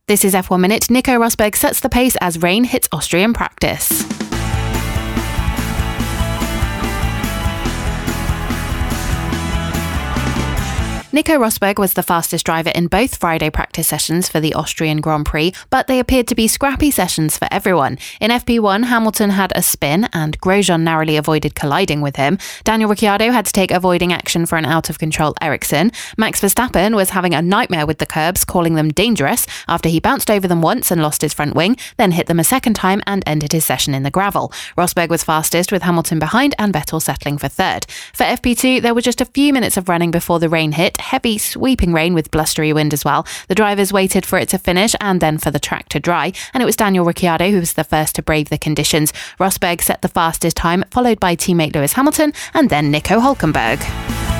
This is F1 Minute. Nico Rosberg sets the pace as rain hits Austrian practice. Nico Rosberg was the fastest driver in both Friday practice sessions for the Austrian Grand Prix, but they appeared to be scrappy sessions for everyone. In FP1, Hamilton had a spin and Grosjean narrowly avoided colliding with him. Daniel Ricciardo had to take avoiding action for an out-of-control Ericsson. Max Verstappen was having a nightmare with the curbs, calling them dangerous after he bounced over them once and lost his front wing, then hit them a second time and ended his session in the gravel. Rosberg was fastest, with Hamilton behind and Vettel settling for third. For FP2, there were just a few minutes of running before the rain hit. Heavy sweeping rain with blustery wind as well. The drivers waited for it to finish and then for the track to dry, and it was Daniel Ricciardo who was the first to brave the conditions. Rosberg set the fastest time, followed by teammate Lewis Hamilton and then Nico Hülkenberg.